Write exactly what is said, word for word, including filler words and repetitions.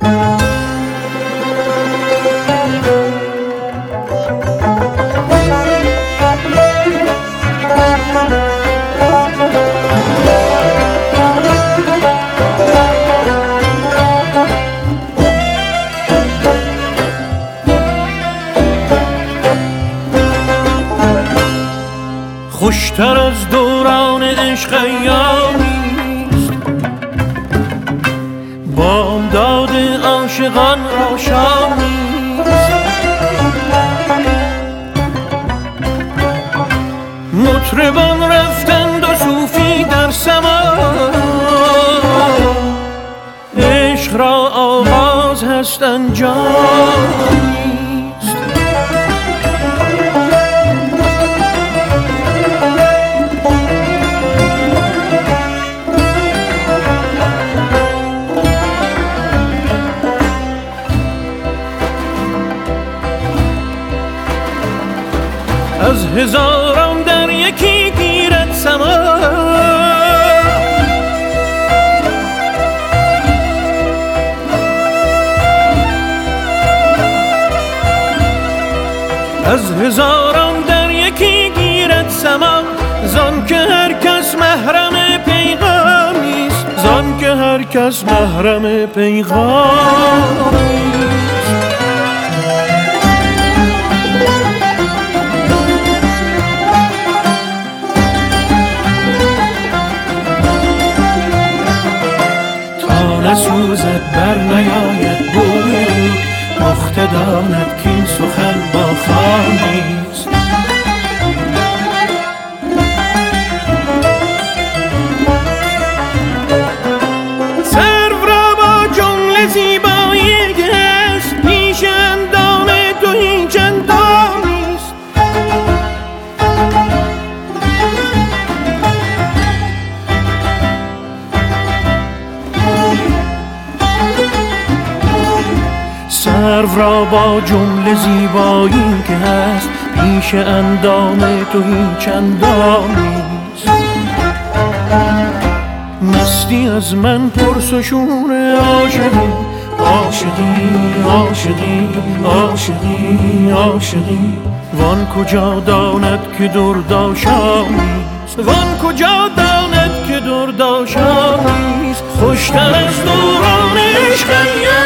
خوشتر از دوران عشق ایامیست، بامداد عاشقان را شامیست. مطربان رفتند و صوفی در سماع، عشق را آغاز هست انجام. از هزاران در یکی گیرد سما، از هزاران در یکی گیرد سما. زان که هر کس محرم پیغامیست، زان که هر کس محرم پیغامیست. نسوزد بر نیاید بوی رو، پخته داند کین سخن با خامیست. سرو را با جمله زیبایی گست، پیش اندام تو هیچ اندامیست. سرو را با جمله زیبایی که هست، پیش اندام تو هیچ اندامیست. مستی از من پرس و شور عاشقی، عاشقی عاشقی عاشقی عاشقی. وان کجا داند که دردآشامیست، وان کجا داند که دردآشامیست. خوشتر از دوران عشق